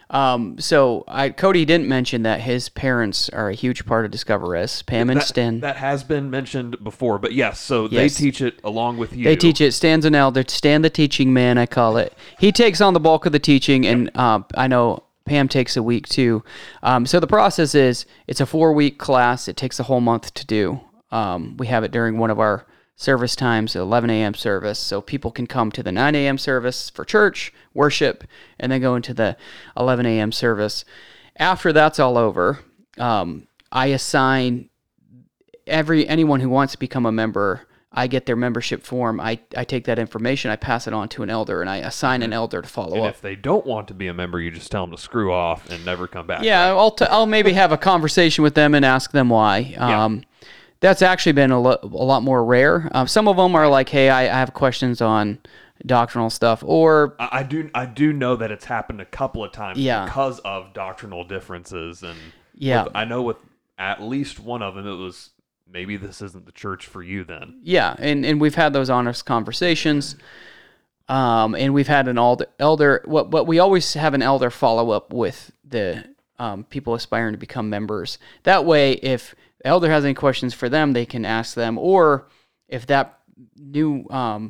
so Cody didn't mention that his parents are a huge part of Discover Res, Pam and Stan. That has been mentioned before, but yes, they teach it along with you. They teach it. Stan's an elder. Stan the teaching man, I call it. He takes on the bulk of the teaching, and I know Pam takes a week too. So the process is, it's a 4-week class. It takes a whole month to do. We have it during one of our service times, 11 a.m. service, so people can come to the 9 a.m. service for church, worship, and then go into the 11 a.m. service. After that's all over, I assign anyone who wants to become a member, I get their membership form, I take that information, I pass it on to an elder, and I assign an elder to follow up. And if they don't want to be a member, you just tell them to screw off and never come back. Yeah, right? I'll maybe have a conversation with them and ask them why. That's actually been a lot more rare. Some of them are like, hey, I have questions on doctrinal stuff, or I do know that it's happened a couple of times because of doctrinal differences, and I know with at least one of them it was, maybe this isn't the church for you then. Yeah, and we've had those honest conversations, and we've had an elder. What we always have an elder follow up with the people aspiring to become members. That way, if the elder has any questions for them, they can ask them, or if that new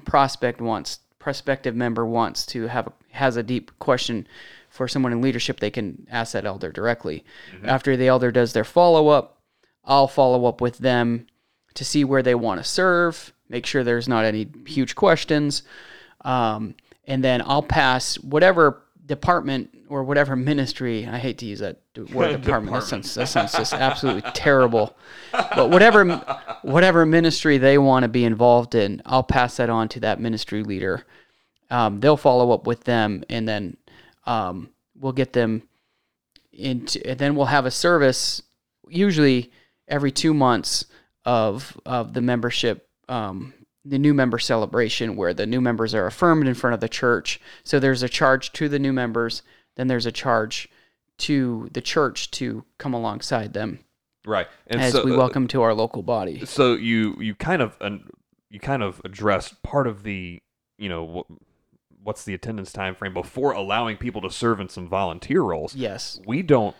prospective member has a deep question for someone in leadership, they can ask that elder directly. Mm-hmm. After the elder does their follow-up, I'll follow up with them to see where they want to serve, make sure there's not any huge questions, and then I'll pass whatever department or whatever ministry, I hate to use that word department, that sounds just absolutely terrible, but whatever ministry they want to be involved in, I'll pass that on to that ministry leader. They'll follow up with them, and then we'll get them into, and then we'll have a service usually every 2 months of the membership, the new member celebration, where the new members are affirmed in front of the church. So there's a charge to the new members, then there's a charge to the church to come alongside them. Right. And as so we welcome to our local body. So you kind of addressed part of the, what's the attendance time frame before allowing people to serve in some volunteer roles. Yes. We don't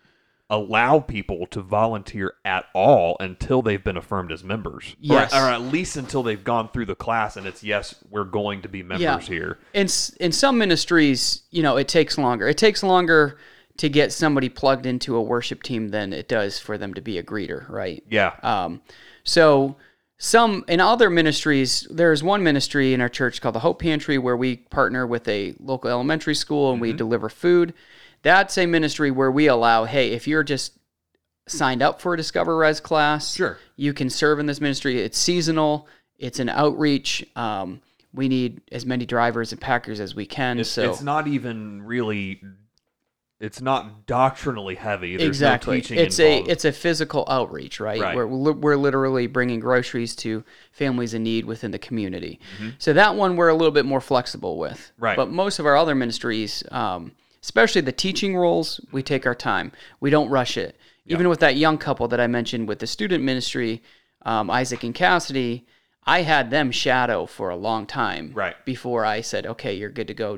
allow people to volunteer at all until they've been affirmed as members. Yes. Or at least until they've gone through the class and it's, yes, we're going to be members here. In some ministries, it takes longer. It takes longer to get somebody plugged into a worship team than it does for them to be a greeter, right? Yeah. So in other ministries, there's one ministry in our church called the Hope Pantry where we partner with a local elementary school and we deliver food. That's a ministry where we allow, hey, if you're just signed up for a Discover Res class, Sure, you can serve in this ministry. It's seasonal. It's an outreach. We need as many drivers and packers as we can. It's not even really... It's not doctrinally heavy. There's exactly. no teaching involved. It's a physical outreach, right? We're literally bringing groceries to families in need within the community. So that one we're a little bit more flexible with. Right. But most of our other ministries, especially the teaching roles, we take our time. We don't rush it. Even with that young couple that I mentioned with the student ministry, Isaac and Cassidy, I had them shadow for a long time before I said, okay, you're good to go.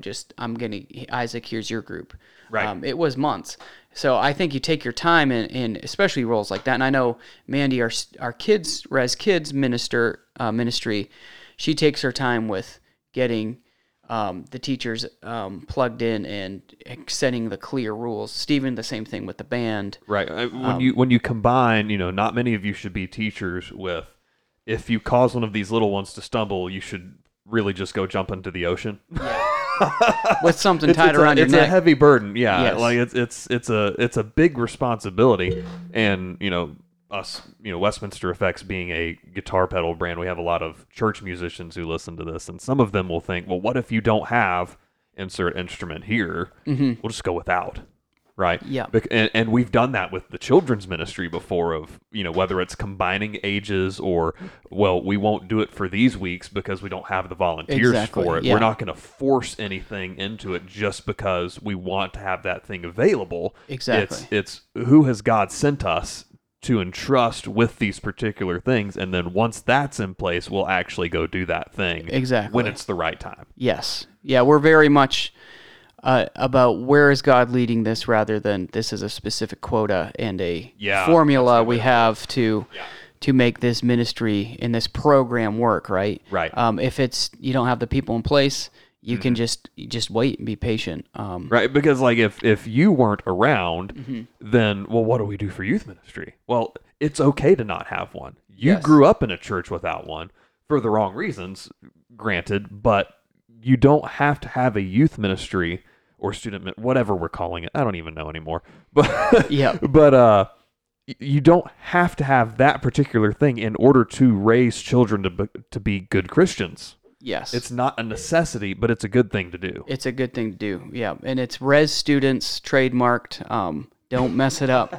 Isaac, here's your group. Right. It was months. So I think you take your time in especially roles like that. And I know Mandy, our kids, Res Kids ministry, she takes her time with getting the teachers plugged in and setting the clear rules. Stephen, the same thing with the band. Right. When you combine, not many of you should be teachers with, if you cause one of these little ones to stumble, you should really just go jump into the ocean. Yeah. With something tied around your neck. It's a heavy burden. Yeah. Yes. Like it's a big responsibility. And, us, Westminster Effects being a guitar pedal brand, we have a lot of church musicians who listen to this, and some of them will think, well, what if you don't have insert instrument here? We'll just go without. Right. Yeah. And we've done that with the children's ministry before of, whether it's combining ages or, well, we won't do it for these weeks because we don't have the volunteers for it. Yeah. We're not going to force anything into it just because we want to have that thing available. Exactly. It's who has God sent us to entrust with these particular things. And then once that's in place, we'll actually go do that thing. Exactly. When it's the right time. Yes. Yeah. We're very much about where is God leading this rather than this is a specific quota and a formula we have to make this ministry and this program work, right? Right. If it's you don't have the people in place, you can just wait and be patient. Right, because like if you weren't around, then what do we do for youth ministry? Well, it's okay to not have one. You grew up in a church without one for the wrong reasons, granted, but you don't have to have a youth ministry or student, whatever we're calling it. I don't even know anymore. But you don't have to have that particular thing in order to raise children to be good Christians. Yes. It's not a necessity, but it's a good thing to do. It's a good thing to do, yeah. And it's Res Students, trademarked. Don't mess it up.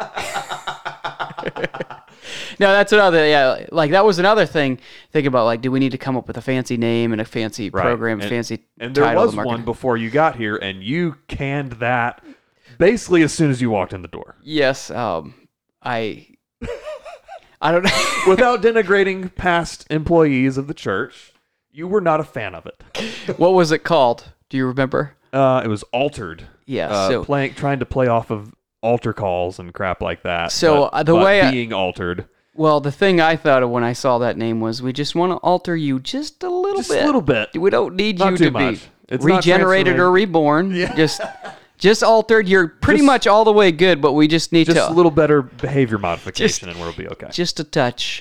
No, that's another, like that was another thing. Think about, like, do we need to come up with a fancy name and a fancy program, fancy and there title? Was one before you got here, and you canned that basically as soon as you walked in the door. Yes, I don't know. Without denigrating past employees of the church, you were not a fan of it. What was it called? Do you remember? It was Altered. Yeah, trying to play off of altar calls and crap like that. So being altered. Well, the thing I thought of when I saw that name was, we just want to alter you just a little bit. Just a little bit. We don't need not you too to much. be It's regenerated or reborn. Yeah. Just altered. You're pretty much all the way good, but we just need just a little better behavior modification, and we'll be okay. Just a touch.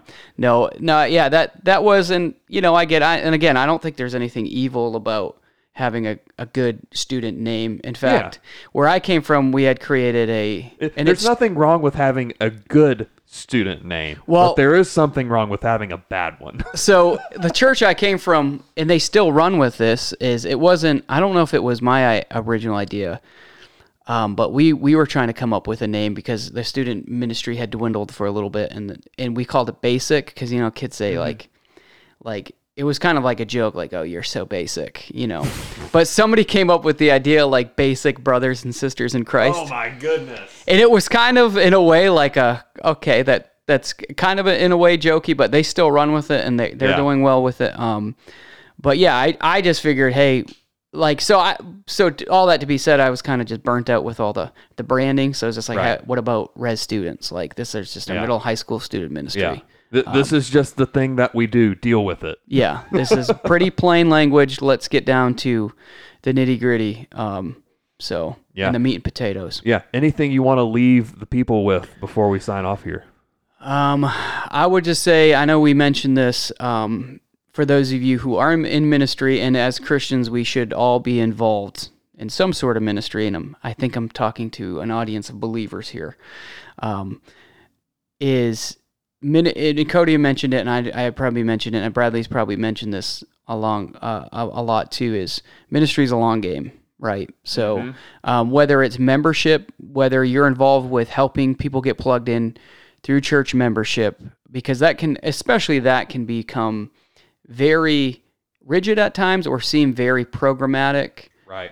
That was, and and again, I don't think there's anything evil about having a good student name. In fact, where I came from, we had created there's nothing wrong with having a good student name. But there is something wrong with having a bad one. So the church I came from, and they still run with this, it wasn't, I don't know if it was my original idea, but we were trying to come up with a name because the student ministry had dwindled for a little bit, and we called it Basic because, kids say like it was kind of like a joke, like, oh, you're so basic, But somebody came up with the idea, like, basic brothers and sisters in Christ. Oh, my goodness. And it was kind of, in a way, like okay, that's kind of in a way jokey, but they still run with it, and they're doing well with it. But yeah, I just figured, hey, like, so all that to be said, I was kind of just burnt out with all the branding. So I was just like, hey, what about res students? Like, this is just a middle high school student ministry. Yeah. This is just the thing that we do. Deal with it. Yeah, this is pretty plain language. Let's get down to the nitty gritty. And the meat and potatoes. Yeah. Anything you want to leave the people with before we sign off here? I would just say, I know we mentioned this, for those of you who are in ministry, and as Christians, we should all be involved in some sort of ministry. And I think I'm talking to an audience of believers here. And Cody mentioned it, and I probably mentioned it, and Bradley's probably mentioned this a lot too, is ministry is a long game, right? So whether it's membership, whether you're involved with helping people get plugged in through church membership, because that can become very rigid at times or seem very programmatic. Right.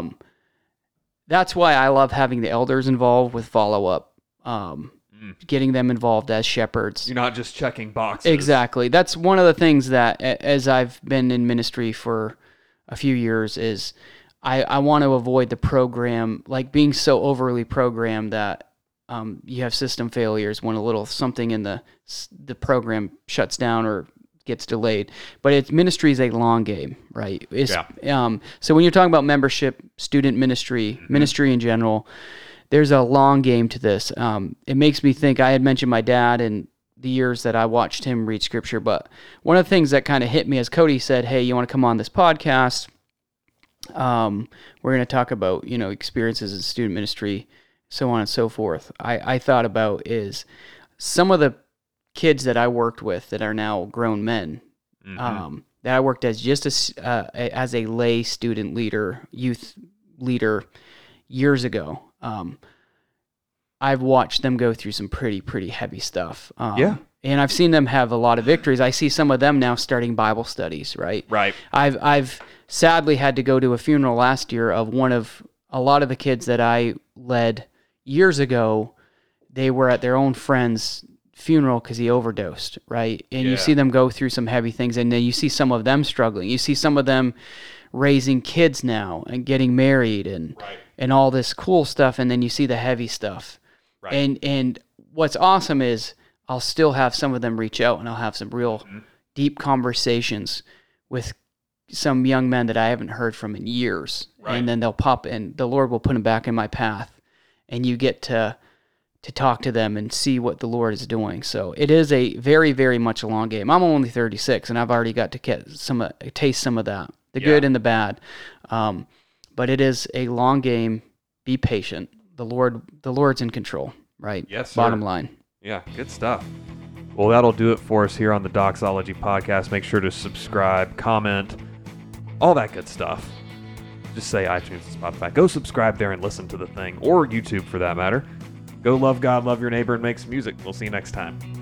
That's why I love having the elders involved with follow-up. Getting them involved as shepherds. You're not just checking boxes. Exactly. That's one of the things that, as I've been in ministry for a few years, is I want to avoid the program, like being so overly programmed that you have system failures when a little something in the program shuts down or gets delayed. But ministry is a long game, right? So when you're talking about membership, student ministry, ministry in general, there's a long game to this. It makes me think, I had mentioned my dad and the years that I watched him read scripture, but one of the things that kind of hit me as Cody said, hey, you want to come on this podcast? We're going to talk about, experiences in student ministry, so on and so forth. I thought about is some of the kids that I worked with that are now grown men, that I worked as just as a lay student leader, youth leader years ago. I've watched them go through some pretty heavy stuff. And I've seen them have a lot of victories. I see some of them now starting Bible studies, right? Right. I've sadly had to go to a funeral last year of a lot of the kids that I led years ago. They were at their own friend's funeral because he overdosed, right? And you see them go through some heavy things, and then you see some of them struggling. You see some of them raising kids now and getting married and all this cool stuff, and then you see the heavy stuff. Right. And what's awesome is I'll still have some of them reach out, and I'll have some real deep conversations with some young men that I haven't heard from in years. Right. And then they'll pop in, the Lord will put them back in my path, and you get to talk to them and see what the Lord is doing. So it is a very, very much a long game. I'm only 36, and I've already got to taste some of that, the good and the bad. But it is a long game. Be patient. The Lord's in control, right? Yes, sir. Bottom line. Yeah, good stuff. Well, that'll do it for us here on the Doxology Podcast. Make sure to subscribe, comment, all that good stuff. Just say iTunes and Spotify. Go subscribe there and listen to the thing, or YouTube for that matter. Go love God, love your neighbor, and make some music. We'll see you next time.